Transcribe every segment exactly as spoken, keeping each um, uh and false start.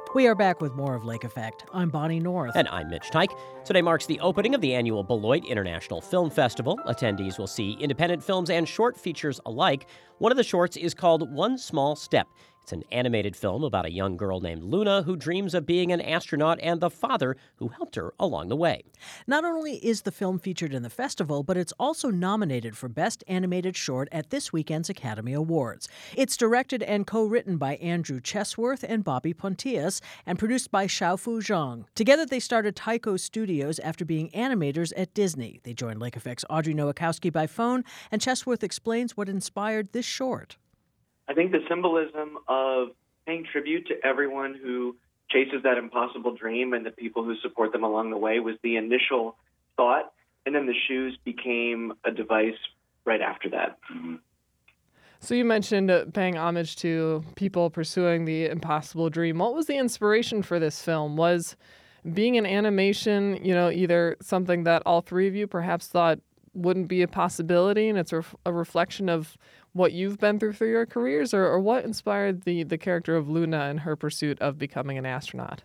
We are back with more of Lake Effect. I'm Bonnie North. And I'm Mitch Tyke. Today marks the opening of the annual Beloit International Film Festival. Attendees will see independent films and short features alike. One of the shorts is called One Small Step. It's an animated film about a young girl named Luna who dreams of being an astronaut and the father who helped her along the way. Not only is the film featured in the festival, but it's also nominated for Best Animated Short at this weekend's Academy Awards. It's directed and co-written by Andrew Chesworth and Bobby Pontius and produced by Xiaofu Zhang. Together they started Taiko Studios after being animators at Disney. They joined Lake Effect's Audrey Nowakowski by phone, and Chesworth explains what inspired this short. I think the symbolism of paying tribute to everyone who chases that impossible dream and the people who support them along the way was the initial thought, and then the shoes became a device right after that. Mm-hmm. So you mentioned uh, paying homage to people pursuing the impossible dream. What was the inspiration for this film? Was being an animation, you know, either something that all three of you perhaps thought wouldn't be a possibility, and it's a, a reflection of what you've been through through your careers, or, or what inspired the, the character of Luna in her pursuit of becoming an astronaut?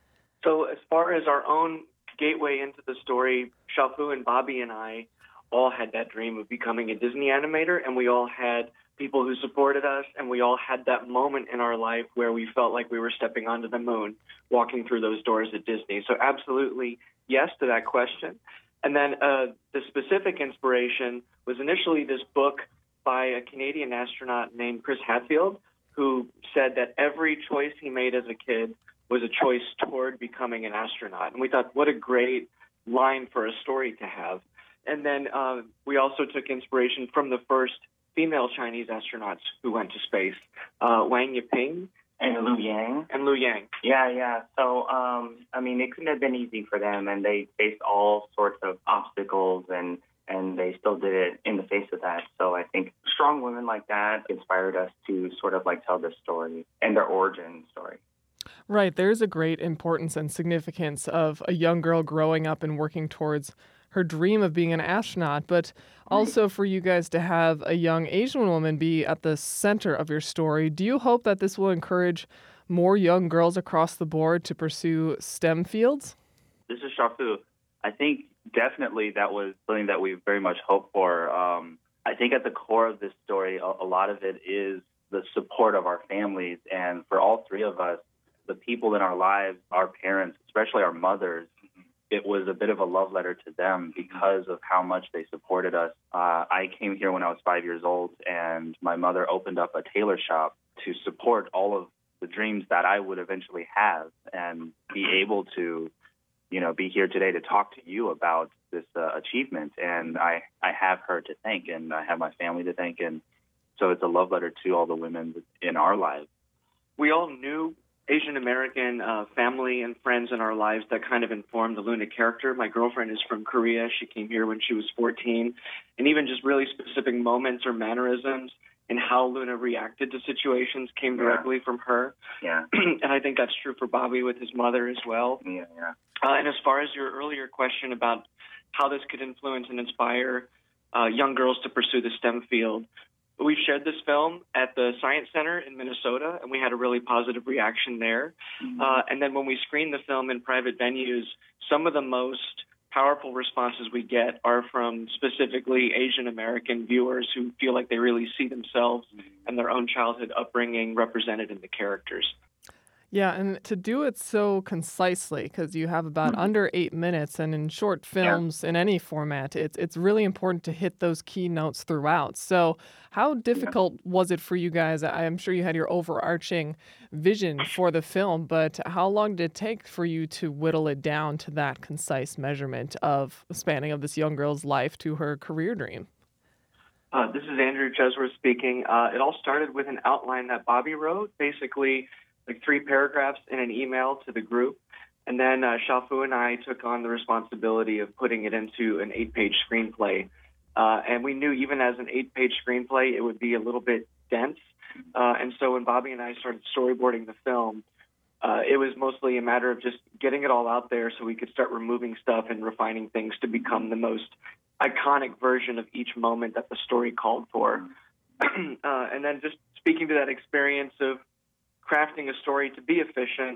So as far as our own gateway into the story, Xiaofu and Bobby and I all had that dream of becoming a Disney animator, and we all had people who supported us, and we all had that moment in our life where we felt like we were stepping onto the moon, walking through those doors at Disney. So absolutely yes to that question. And then uh, the specific inspiration was initially this book by a Canadian astronaut named Chris Hadfield, who said that every choice he made as a kid was a choice toward becoming an astronaut. And we thought, what a great line for a story to have. And then uh, we also took inspiration from the first female Chinese astronauts who went to space, uh, Wang Yiping and Liu Yang. And Liu Yang. Yeah, yeah. So, um, I mean, it couldn't have been easy for them, and they faced all sorts of obstacles, and and they still did it in the face of that. So I think strong women like that inspired us to sort of like tell this story and their origin story. Right. There's a great importance and significance of a young girl growing up and working towards her dream of being an astronaut, but also for you guys to have a young Asian woman be at the center of your story. Do you hope that this will encourage more young girls across the board to pursue STEM fields? This is Xiaofu. I think definitely that was something that we very much hoped for. Um, I think at the core of this story, a, a lot of it is the support of our families. And for all three of us, the people in our lives, our parents, especially our mothers, it was a bit of a love letter to them because of how much they supported us. Uh, I came here when I was five years old, and my mother opened up a tailor shop to support all of the dreams that I would eventually have and be able to, you know, be here today to talk to you about this uh, achievement. And I, I have her to thank, and I have my family to thank. And so it's a love letter to all the women in our lives. We all knew Asian American uh, family and friends in our lives that kind of informed the Luna character. My girlfriend is from Korea. She came here when she was fourteen. And even just really specific moments or mannerisms and how Luna reacted to situations came directly yeah. from her. Yeah. And I think that's true for Bobby with his mother as well. Yeah, yeah. Uh, and as far as your earlier question about how this could influence and inspire uh, young girls to pursue the STEM field, we've shared this film at the Science Center in Minnesota, and we had a really positive reaction there. Mm-hmm. Uh, and then when we screen the film in private venues, some of the most powerful responses we get are from specifically Asian American viewers who feel like they really see themselves mm-hmm. and their own childhood upbringing represented in the characters. Yeah, and to do it so concisely, because you have about mm-hmm. under eight minutes, and in short films, yeah. in any format, it's it's really important to hit those key notes throughout. So how difficult yeah. was it for you guys? I am sure you had your overarching vision for the film, but how long did it take for you to whittle it down to that concise measurement of the spanning of this young girl's life to her career dream? Uh, this is Andrew Chesworth speaking. Uh, it all started with an outline that Bobby wrote, basically like three paragraphs in an email to the group. And then uh, Xiaofu and I took on the responsibility of putting it into an eight-page screenplay. Uh, and we knew even as an eight-page screenplay, it would be a little bit dense. Uh, and so when Bobby and I started storyboarding the film, uh, it was mostly a matter of just getting it all out there so we could start removing stuff and refining things to become the most iconic version of each moment that the story called for. uh, and then just speaking to that experience of crafting a story to be efficient,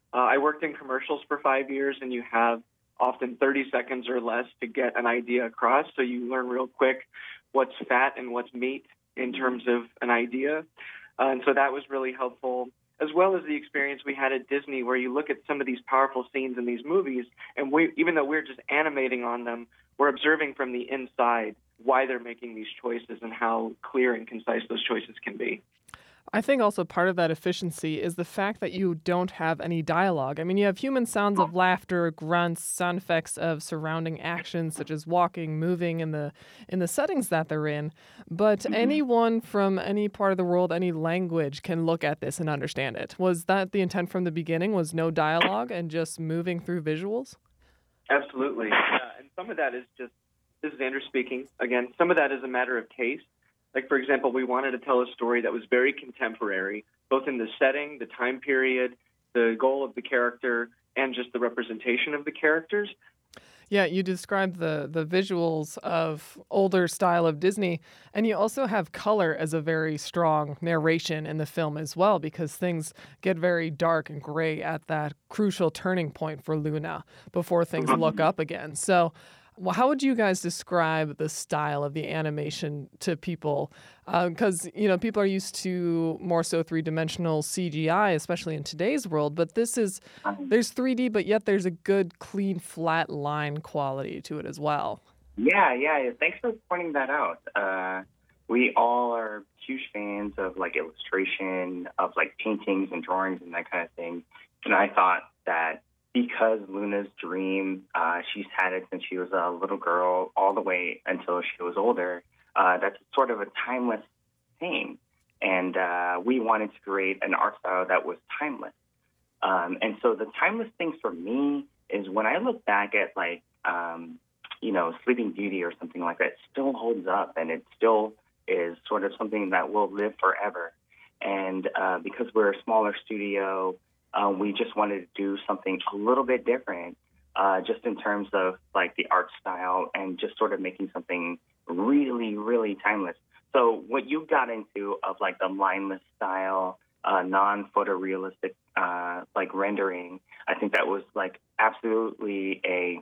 Uh, I worked in commercials for five years, and you have often thirty seconds or less to get an idea across. So you learn real quick what's fat and what's meat in terms of an idea. Uh, and so that was really helpful, as well as the experience we had at Disney, where you look at some of these powerful scenes in these movies, and we, even though we're just animating on them, we're observing from the inside why they're making these choices and how clear and concise those choices can be. I think also part of that efficiency is the fact that you don't have any dialogue. I mean, you have human sounds of laughter, grunts, sound effects of surrounding actions such as walking, moving in the in the settings that they're in. But mm-hmm. anyone from any part of the world, any language can look at this and understand it. Was that the intent from the beginning? Was no dialogue and just moving through visuals? Absolutely. Yeah. And some of that is just, this is Andrew speaking again, some of that is a matter of taste. Like, for example, we wanted to tell a story that was very contemporary, both in the setting, the time period, the goal of the character, and just the representation of the characters. Yeah, you described the, the visuals of older style of Disney, and you also have color as a very strong narration in the film as well, because things get very dark and gray at that crucial turning point for Luna before things look up again. So well, how would you guys describe the style of the animation to people? Because, uh, you know, people are used to more so three-dimensional C G I, especially in today's world. But this is, there's three D, but yet there's a good, clean, flat line quality to it as well. Yeah, yeah. Thanks for pointing that out. Uh, we all are huge fans of, like, illustration, of, like, paintings and drawings and that kind of thing. And I thought that because Luna's dream, uh, she's had it since she was a little girl all the way until she was older. Uh, that's sort of a timeless thing. And uh, we wanted to create an art style that was timeless. Um, and so the timeless thing for me is when I look back at, like, um, you know, Sleeping Beauty or something like that, it still holds up and it still is sort of something that will live forever. And uh, because we're a smaller studio, Um, we just wanted to do something a little bit different, uh, just in terms of like the art style and just sort of making something really, really timeless. So what you got into of like the lineless style, uh, non-photorealistic, uh, like rendering, I think that was like absolutely a,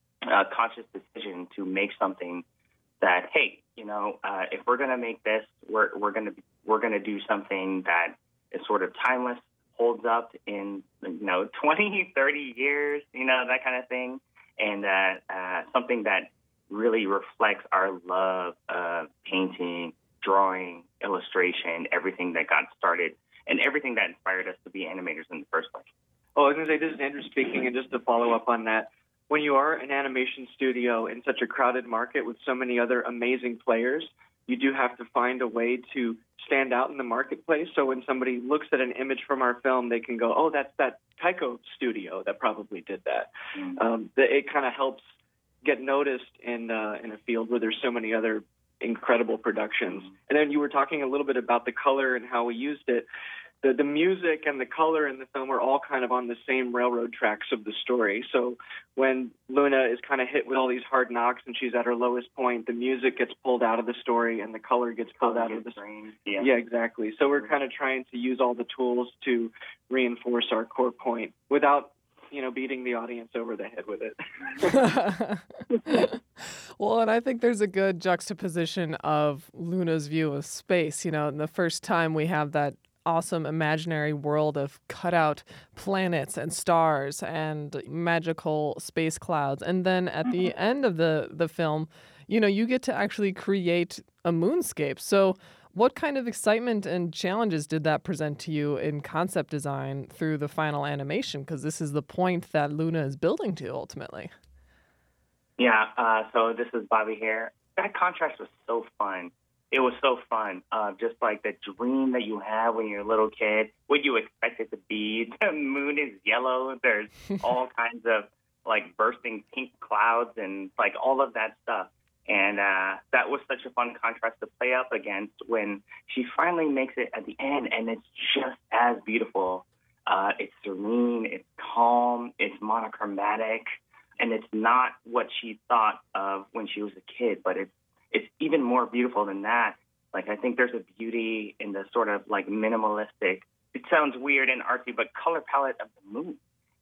a conscious decision to make something that, hey, you know, uh, if we're gonna make this, we're we're gonna we're gonna do something that is sort of timeless, holds up in, you know, twenty, thirty years, you know, that kind of thing. And uh, uh, something that really reflects our love of painting, drawing, illustration, everything that got started, and everything that inspired us to be animators in the first place. Oh, I was going to say, this is Andrew speaking, and just to follow up on that, when you are an animation studio in such a crowded market with so many other amazing players, you do have to find a way to stand out in the marketplace. So when somebody looks at an image from our film, they can go, oh, that's that Taiko studio that probably did that. Mm-hmm. Um, it kind of helps get noticed in uh, in a field where there's so many other incredible productions. Mm-hmm. And then you were talking a little bit about the color and how we used it. The, the music and the color in the film are all kind of on the same railroad tracks of the story. So when Luna is kind of hit with all these hard knocks and she's at her lowest point, the music gets pulled out of the story and the color gets pulled out of the story. Yeah. yeah, exactly. So we're kind of trying to use all the tools to reinforce our core point without, you know, beating the audience over the head with it. Well, and I think there's a good juxtaposition of Luna's view of space. You know, the first time we have that awesome imaginary world of cutout planets and stars and magical space clouds. And then at the end of the, the film, you know, you get to actually create a moonscape. So what kind of excitement and challenges did that present to you in concept design through the final animation? Because this is the point that Luna is building to ultimately. Yeah, uh, so this is Bobby here. That contrast was so fun. It was so fun. Uh, just like the dream that you have when you're a little kid, what you expect it to be. The moon is yellow. There's all kinds of like bursting pink clouds and like all of that stuff. And uh, that was such a fun contrast to play up against when she finally makes it at the end, and it's just as beautiful. Uh, it's serene, it's calm, it's monochromatic, and it's not what she thought of when she was a kid, but it's It's even more beautiful than that. Like, I think there's a beauty in the sort of like minimalistic, it sounds weird and artsy, but color palette of the moon.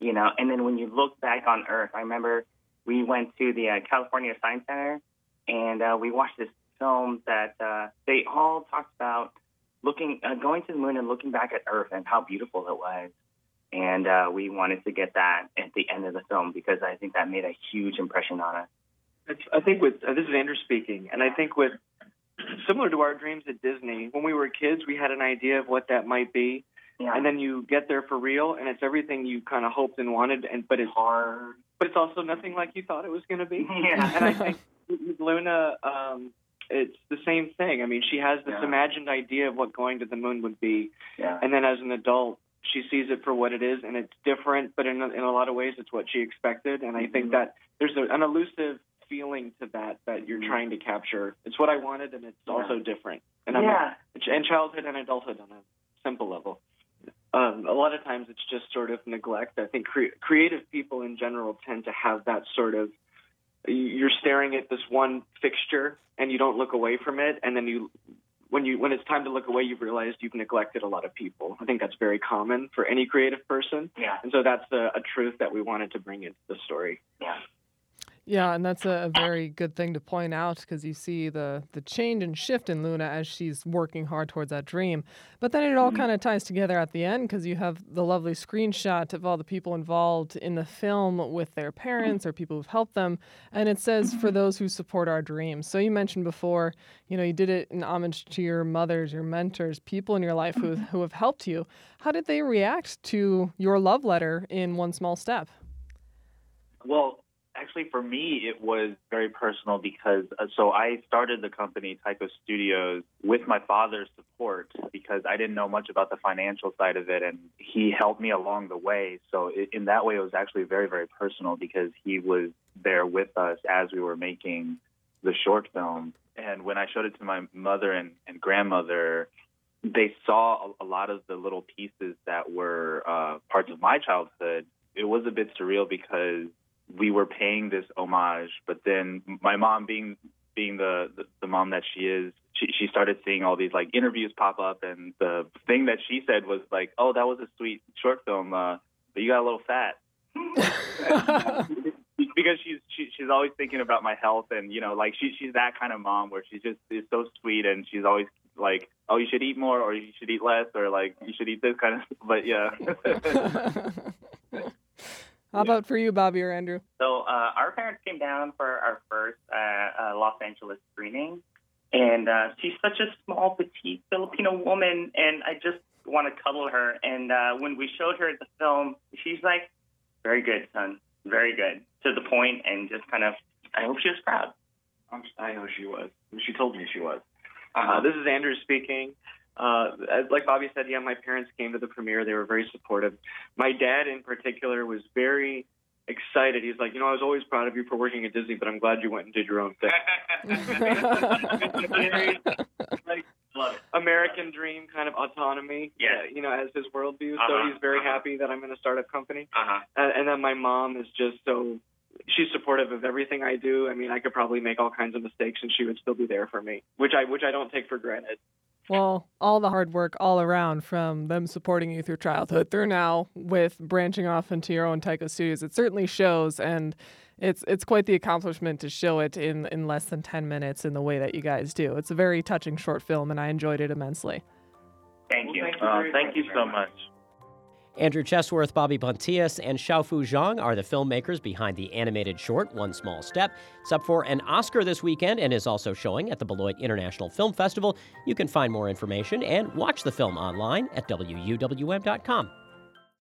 you know. And then when you look back on Earth, I remember we went to the uh, California Science Center, and uh, we watched this film that uh, they all talked about looking, uh, going to the moon and looking back at Earth and how beautiful it was. And uh, we wanted to get that at the end of the film because I think that made a huge impression on us. It's, I think with uh, this is Andrew speaking, and I think with similar to our dreams at Disney, when we were kids, we had an idea of what that might be, Yeah. and then you get there for real, and it's everything you kind of hoped and wanted, and but it's hard, but it's also nothing like you thought it was going to be. Yeah. And I think with Luna, um, it's the same thing. I mean, she has this Yeah. imagined idea of what going to the moon would be, Yeah. and then as an adult, she sees it for what it is, and it's different, but in a, in a lot of ways, it's what she expected. And I think that there's a, an elusive feeling to that that you're trying to capture. It's what I wanted, and it's Yeah. also different. And I'm Yeah. and childhood and adulthood on a simple level. Um, a lot of times, it's just sort of neglect. I think cre- creative people in general tend to have that sort of. You're staring at this one fixture, and you don't look away from it, and then you. When you when it's time to look away, you've realized you've neglected a lot of people. I think that's very common for any creative person. Yeah. And so that's a, a truth that we wanted to bring into the story. Yeah. Yeah, and that's a, a very good thing to point out because you see the, the change and shift in Luna as she's working hard towards that dream. But then it all kind of ties together at the end because you have the lovely screenshot of all the people involved in the film with their parents or people who've helped them. And it says, for those who support our dreams. So you mentioned before, you know, you did it in homage to your mothers, your mentors, people in your life who, who have helped you. How did they react to your love letter in One Small Step? Well, actually, for me, it was very personal because uh, so I started the company Taiko Studios with my father's support because I didn't know much about the financial side of it, and he helped me along the way. So it, in that way, it was actually very, very personal because he was there with us as we were making the short film. And when I showed it to my mother and, and grandmother, they saw a, a lot of the little pieces that were uh, parts of my childhood. It was a bit surreal because we were paying this homage, but then my mom, being being the, the, the mom that she is, she, she started seeing all these like interviews pop up, and the thing that she said was like, "Oh, that was a sweet short film, uh, but you got a little fat." Because she's she, she's always thinking about my health, and you know, like she she's that kind of mom where she just is so sweet, and she's always like, "Oh, you should eat more, or you should eat less, or like you should eat this kind of." But yeah. How about for you, Bobby or Andrew? So uh, our parents came down for our first uh, uh, Los Angeles screening, and uh, she's such a small, petite Filipino woman, and I just want to cuddle her. And uh, when we showed her the film, she's like, "Very good, son. Very good." To the point, and just kind of, I hope she was proud. I know she was. She told me she was. Uh-huh. Uh, this is Andrew speaking. Uh, as, like Bobby said, yeah, my parents came to the premiere. They were very supportive. My dad, in particular, was very excited. He's like, you know, I was always proud of you for working at Disney, but I'm glad you went and did your own thing. Very, like, love it. American dream kind of autonomy, Yeah. uh, you know, as his worldview. Uh-huh. So he's very Uh-huh. happy that I'm in a startup company. Uh-huh. Uh, and then my mom is just so, she's supportive of everything I do. I mean, I could probably make all kinds of mistakes and she would still be there for me, which I which I don't take for granted. Well, all the hard work all around from them supporting you through childhood through now with branching off into your own Taiko Studios, it certainly shows, and it's it's quite the accomplishment to show it in, in less than ten minutes in the way that you guys do. It's a very touching short film, and I enjoyed it immensely. Thank you. Well, thank you Uh, very thank much. you so much. Andrew Chesworth, Bobby Pontius, and Xiaofu Zhang are the filmmakers behind the animated short One Small Step. It's up for an Oscar this weekend and is also showing at the Beloit International Film Festival. You can find more information and watch the film online at W U W M dot com.